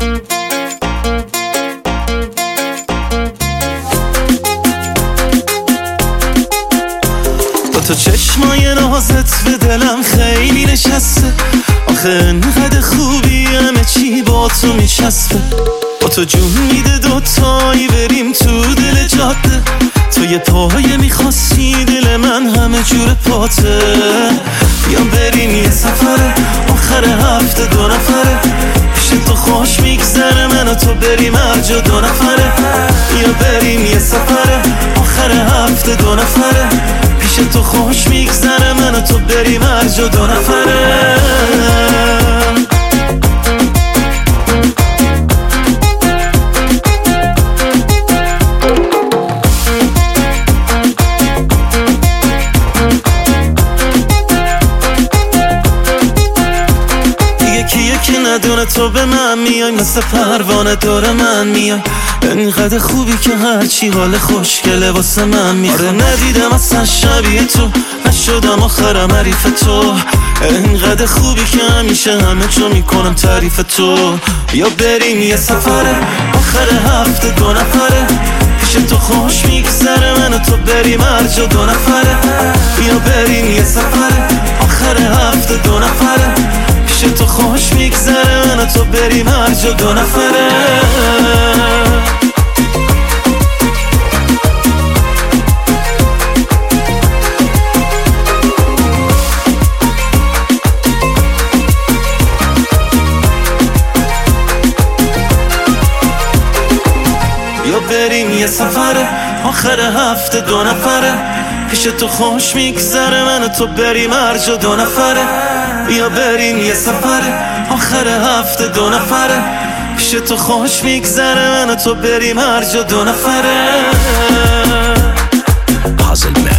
تو چشمای نازت به دلم خیلی نشسته، آخه انقدر خوبی همه چی با تو میچسبه. با تو جون میده دوتایی بریم تو دل جاده، تو یه پایه میخواستی دل من همه جور پاته. بیام بریم یه سفره آخر هفته 2 نفره، پیش تو خوش میگذره من و تو بریم هر جا 2 نفره. بیا بریم یه سفره آخر هفته 2 نفره، پیش تو خوش میگذره من و تو بریم هر جا 2 نفره. یکی ندونه تو به من میای، مثل پروانه دور من میای. انقدر خوبی که هرچی حال خوشگله واسه من میخوای. آره ندیدم اصلا شبیه تو، نشدم آخرم حریف تو. انقدر خوبی که همیشه همه جا میکنم تعریف تو. بیا بریم یه سفره آخر هفته 2 نفره، پیش تو خوش میگذره من و تو بریم هر جا 2 نفره. بیا بریم یه سفره آخر هفته 2 نفره، پیش تو خوش میگذره من و تو بریم هر جا 2 نفره. بیا بریم یه سفره آخر هفته 2 نفره، پیش تو خوش میگذره من و تو بریم هر جا 2 نفره. بیا بریم یه سفره آخر هفته 2 نفره، پیش تو خوش میگذره من و تو بریم هر جا 2 نفره.